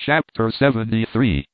Chapter 73.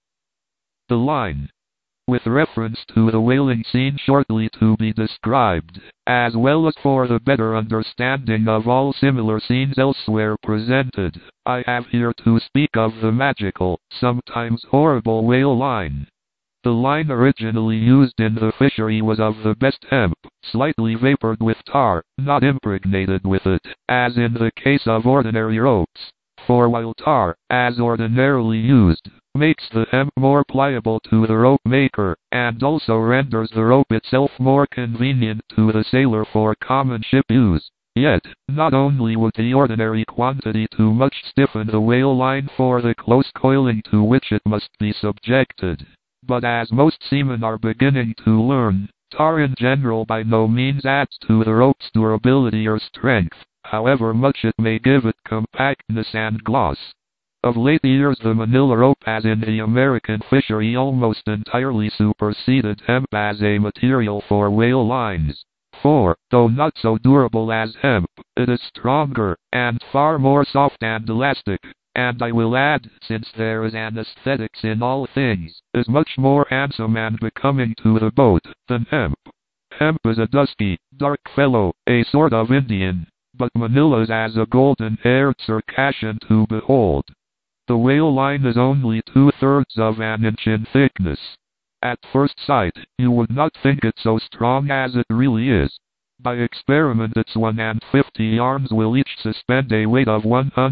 The line. With reference to the whaling scene shortly to be described, as well as for the better understanding of all similar scenes elsewhere presented, I have here to speak of the magical, sometimes horrible whale line. The line originally used in the fishery was of the best hemp, slightly vapored with tar, not impregnated with it, as in the case of ordinary ropes. For while tar, as ordinarily used, makes the hemp more pliable to the rope maker, and also renders the rope itself more convenient to the sailor for common ship use, yet, not only would the ordinary quantity too much stiffen the whale line for the close coiling to which it must be subjected, but as most seamen are beginning to learn, tar in general by no means adds to the rope's durability or strength, however much it may give it compactness and gloss. Of late years the manila rope has in the American fishery almost entirely superseded hemp as a material for whale lines. For, though not so durable as hemp, it is stronger, and far more soft and elastic, and I will add, since there is an aesthetics in all things, is much more handsome and becoming to the boat than hemp. Hemp is a dusky, dark fellow, a sort of Indian, but Manila's as a golden-haired Circassian to behold. The whale line is only 2/3 of an inch in thickness. At first sight, you would not think it so strong as it really is. By experiment its 150 yarns will each suspend a weight of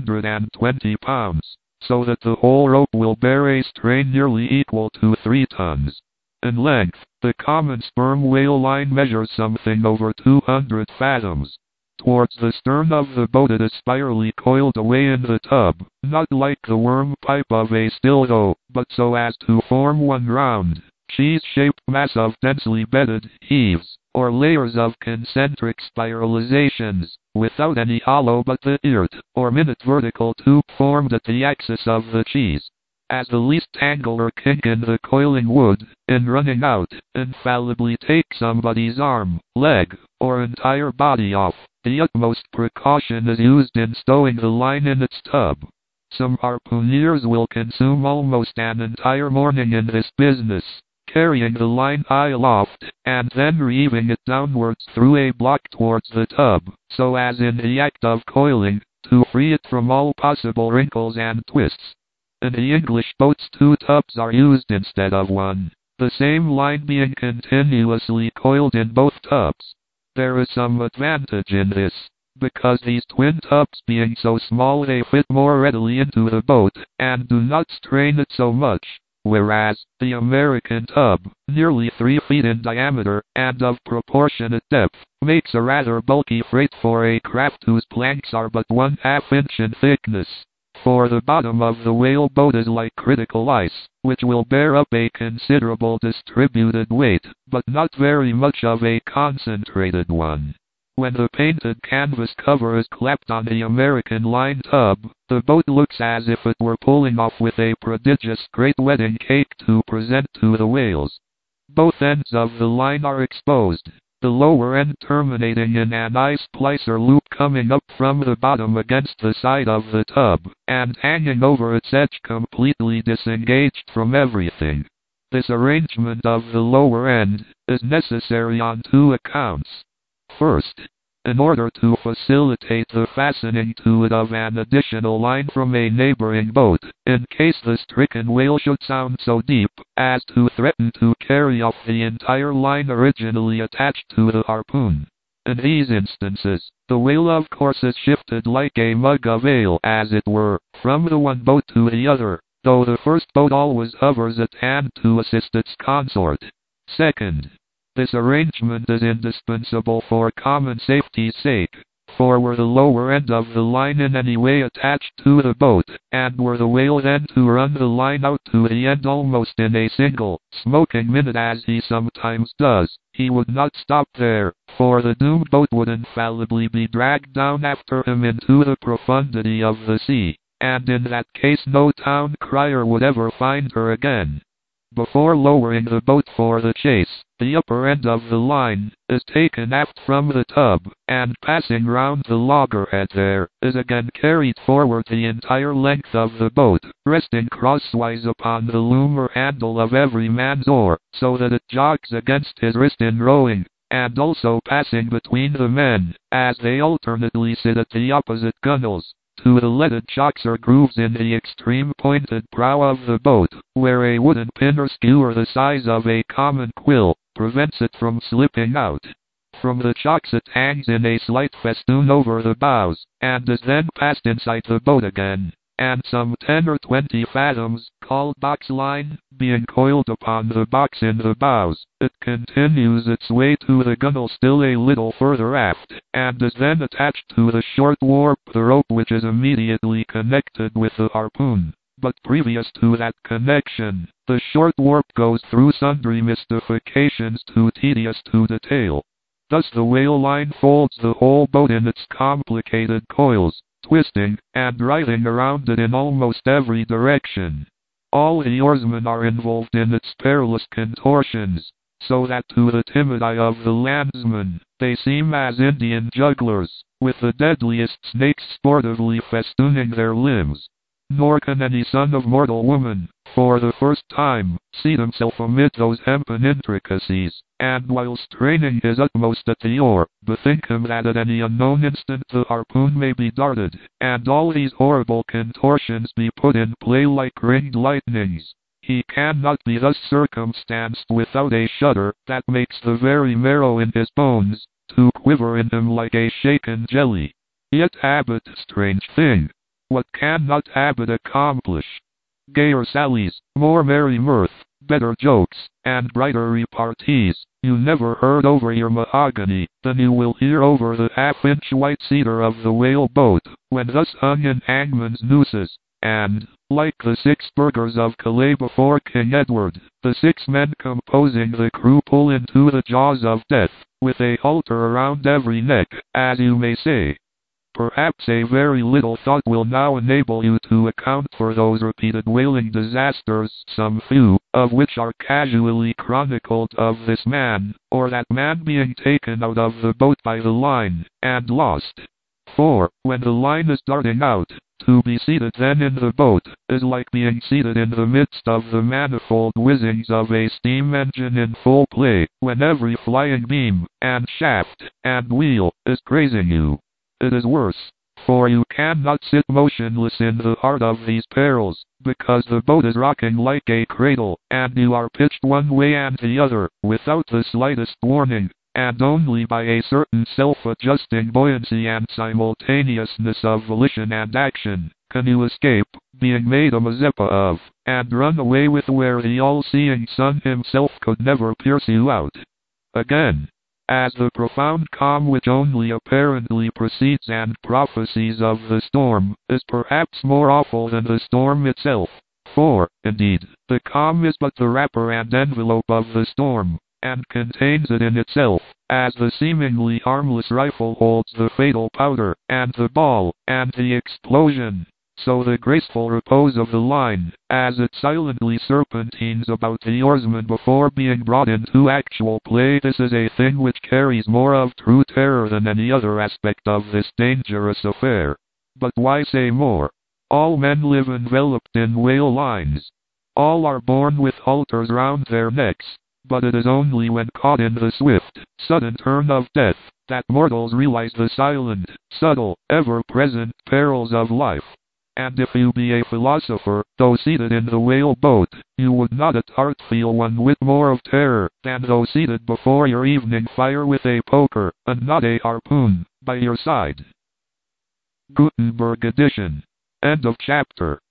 120 pounds, so that the whole rope will bear a strain nearly equal to 3 tons. In length, the common sperm whale line measures something over 200 fathoms. Towards the stern of the boat it is spirally coiled away in the tub, not like the worm pipe of a stildo, but so as to form one round, cheese-shaped mass of densely bedded heaves, or layers of concentric spiralizations, without any hollow but the eart, or minute vertical tube formed at the axis of the cheese. As the least tangle or kink in the coiling would, in running out, infallibly take somebody's arm, leg, or entire body off, the utmost precaution is used in stowing the line in its tub. Some harpooneers will consume almost an entire morning in this business, carrying the line high aloft, and then reeving it downwards through a block towards the tub, so as in the act of coiling, to free it from all possible wrinkles and twists. In the English boats 2 tubs are used instead of 1, the same line being continuously coiled in both tubs. There is some advantage in this, because these twin tubs being so small they fit more readily into the boat, and do not strain it so much, whereas the American tub, nearly 3 feet in diameter, and of proportionate depth, makes a rather bulky freight for a craft whose planks are but 1/2 inch in thickness. For the bottom of the whale boat is like critical ice, which will bear up a considerable distributed weight, but not very much of a concentrated one. When the painted canvas cover is clapped on the American line tub, the boat looks as if it were pulling off with a prodigious great wedding cake to present to the whales. Both ends of the line are exposed, the lower end terminating in an eye-splicer loop coming up from the bottom against the side of the tub, and hanging over its edge completely disengaged from everything. This arrangement of the lower end is necessary on 2 accounts. First, in order to facilitate the fastening to it of an additional line from a neighboring boat, in case the stricken whale should sound so deep as to threaten to carry off the entire line originally attached to the harpoon. In these instances, the whale of course is shifted like a mug of ale, as it were, from the one boat to the other, though the first boat always hovers at hand to assist its consort. Second, this arrangement is indispensable for common safety's sake, for were the lower end of the line in any way attached to the boat, and were the whale then to run the line out to the end almost in a single, smoking minute as he sometimes does, he would not stop there, for the doomed boat would infallibly be dragged down after him into the profundity of the sea, and in that case no town crier would ever find her again. Before lowering the boat for the chase, the upper end of the line is taken aft from the tub, and passing round the loggerhead there, is again carried forward the entire length of the boat, resting crosswise upon the loom or handle of every man's oar, so that it jogs against his wrist in rowing, and also passing between the men, as they alternately sit at the opposite gunwales, to the leaded chocks or grooves in the extreme pointed prow of the boat, where a wooden pin or skewer the size of a common quill prevents it from slipping out. From the chocks it hangs in a slight festoon over the bows, and is then passed inside the boat again, and some 10 or 20 fathoms, called box line, being coiled upon the box in the bows, it continues its way to the gunwale still a little further aft, and is then attached to the short warp, the rope which is immediately connected with the harpoon. But previous to that connection, the short warp goes through sundry mystifications too tedious to detail. Thus the whale line folds the whole boat in its complicated coils, twisting and writhing around it in almost every direction. All the oarsmen are involved in its perilous contortions, so that to the timid eye of the landsman, they seem as Indian jugglers, with the deadliest snakes sportively festooning their limbs. Nor can any son of mortal woman, for the first time, see himself amid those hempen intricacies, and while straining his utmost at the oar, bethink him that at any unknown instant the harpoon may be darted, and all these horrible contortions be put in play like ringed lightnings. He cannot be thus circumstanced without a shudder that makes the very marrow in his bones to quiver in him like a shaken jelly. Yet habit, strange thing! What can not habit accomplish? Gayer sallies, more merry mirth, better jokes, and brighter repartees, you never heard over your mahogany, than you will hear over the half-inch white cedar of the whale boat, when thus hung in hangman's nooses, and, like the 6 burghers of Calais before King Edward, the 6 men composing the crew pull into the jaws of death, with a halter around every neck, as you may say. Perhaps a very little thought will now enable you to account for those repeated whaling disasters, some few of which are casually chronicled of this man, or that man being taken out of the boat by the line, and lost. For, when the line is darting out, to be seated then in the boat, is like being seated in the midst of the manifold whizzings of a steam engine in full play, when every flying beam, and shaft, and wheel, is grazing you. It is worse, for you cannot sit motionless in the heart of these perils, because the boat is rocking like a cradle, and you are pitched one way and the other, without the slightest warning, and only by a certain self-adjusting buoyancy and simultaneousness of volition and action, can you escape being made a Mazeppa of, and run away with where the all-seeing sun himself could never pierce you out. Again, as the profound calm which only apparently precedes and prophesies of the storm, is perhaps more awful than the storm itself, for, indeed, the calm is but the wrapper and envelope of the storm, and contains it in itself, as the seemingly harmless rifle holds the fatal powder, and the ball, and the explosion. So the graceful repose of the line, as it silently serpentines about the oarsman before being brought into actual play, this is a thing which carries more of true terror than any other aspect of this dangerous affair. But why say more? All men live enveloped in whale lines. All are born with halters round their necks, but it is only when caught in the swift, sudden turn of death, that mortals realize the silent, subtle, ever-present perils of life. And if you be a philosopher, though seated in the whale boat, you would not at heart feel one whit more of terror, than though seated before your evening fire with a poker, and not a harpoon, by your side. Gutenberg edition. End of chapter.